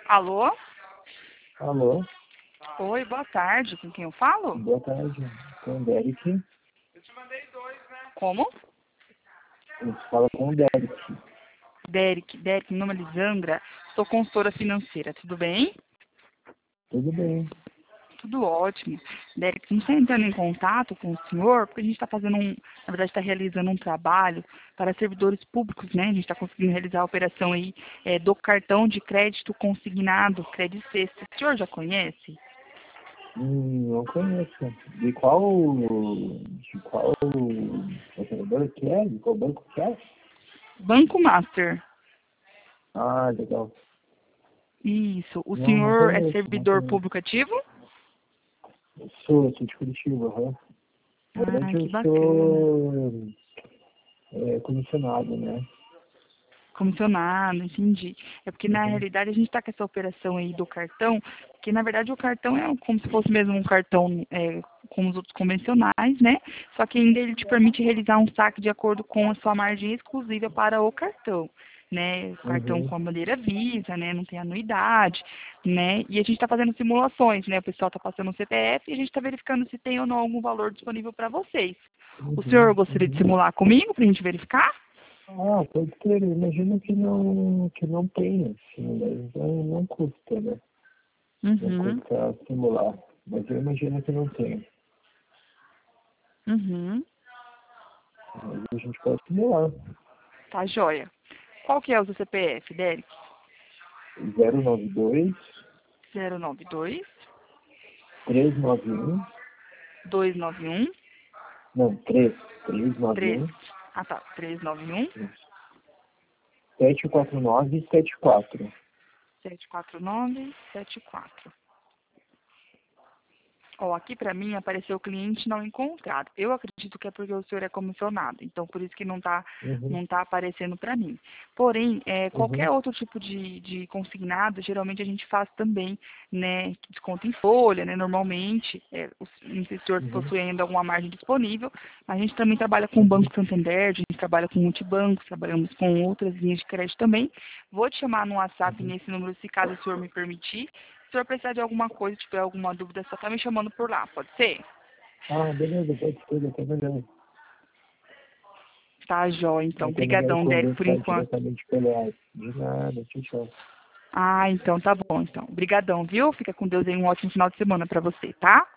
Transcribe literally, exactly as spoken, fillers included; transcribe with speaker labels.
Speaker 1: Alô?
Speaker 2: Alô,
Speaker 1: Oi, boa tarde. Com quem eu falo?
Speaker 2: boa tarde. Com o Derek.
Speaker 1: Como?
Speaker 2: Você fala com o Derek.
Speaker 1: Derek, Derek, meu nome é Lisandra. Sou consultora financeira. Tudo bem?
Speaker 2: Tudo bem.
Speaker 1: Tudo ótimo. Derek, a gente está entrando em contato com o senhor porque a gente está fazendo um, na verdade, está realizando um trabalho para servidores públicos, né? A gente está conseguindo realizar a operação aí é, do cartão de crédito consignado, Credit Sexta. O senhor já conhece?
Speaker 2: Hum, não conheço. De qual. De qual operadora que é? De qual banco que é?
Speaker 1: Banco Master.
Speaker 2: Ah, legal.
Speaker 1: Isso. O
Speaker 2: Não, não
Speaker 1: senhor é
Speaker 2: conheço, não
Speaker 1: servidor
Speaker 2: conheço.
Speaker 1: público ativo?
Speaker 2: Eu sou aqui de Curitiba, aham. Na
Speaker 1: Ah,
Speaker 2: verdade,
Speaker 1: que
Speaker 2: eu
Speaker 1: bacana.
Speaker 2: sou é, comissionado, né?
Speaker 1: Comissionado, entendi. É porque na
Speaker 2: Uhum.
Speaker 1: realidade a gente está com essa operação aí do cartão, que na verdade o cartão é como se fosse mesmo um cartão é, como os outros convencionais, né? Só que ainda ele te permite realizar um saque de acordo com a sua margem exclusiva para o cartão, né? O cartão
Speaker 2: Uhum.
Speaker 1: com a bandeira Visa, né? Não tem anuidade, né? E a gente está fazendo simulações, né? O pessoal está passando o C P F e a gente está verificando se tem ou não algum valor disponível para vocês. O senhor
Speaker 2: Uhum.
Speaker 1: gostaria de
Speaker 2: Uhum.
Speaker 1: simular comigo para a gente verificar?
Speaker 2: Ah, pode ser. Imagino que não, que não tenha, assim, mas não, não custa, né? Não
Speaker 1: Uhum.
Speaker 2: custa simular, mas eu imagino que não tem.
Speaker 1: Uhum.
Speaker 2: Mas a gente pode simular.
Speaker 1: Tá joia. Qual que é o seu C P F, Derek?
Speaker 2: zero nove dois,
Speaker 1: zero nove dois,
Speaker 2: três nove um,
Speaker 1: dois nove um,
Speaker 2: não, três, três nove
Speaker 1: três.
Speaker 2: um,
Speaker 1: Ah, tá. três nove um,
Speaker 2: sete quatro nove sete quatro.
Speaker 1: sete quatro nove, sete quatro. Ó, aqui para mim apareceu cliente não encontrado. Eu acredito que é porque o senhor é comissionado, então por isso que não está
Speaker 2: Uhum,
Speaker 1: não tá aparecendo para mim. Porém, é,
Speaker 2: uhum,
Speaker 1: qualquer outro tipo de, de consignado, geralmente a gente faz também, né, desconto em folha, né, normalmente. É, o, não sei se o senhor
Speaker 2: uhum,
Speaker 1: possui ainda alguma margem disponível, mas a gente também trabalha com o
Speaker 2: uhum,
Speaker 1: Banco Santander, a gente trabalha com multibancos, trabalhamos com outras linhas de crédito também. Vou te chamar no WhatsApp
Speaker 2: uhum.
Speaker 1: nesse número, se caso o senhor me permitir. Se o senhor precisar de alguma coisa, tiver alguma dúvida, só tá me chamando por lá, pode ser?
Speaker 2: Ah, beleza, pode ser, até melhor.
Speaker 1: Tá, jóia, então.
Speaker 2: Até melhor
Speaker 1: Brigadão, Derek, por
Speaker 2: conversar
Speaker 1: enquanto.
Speaker 2: diretamente pelo ar. De nada, tchau, tchau.
Speaker 1: Ah, então tá bom, então. Brigadão, viu? Fica com Deus aí, um ótimo final de semana pra você, tá?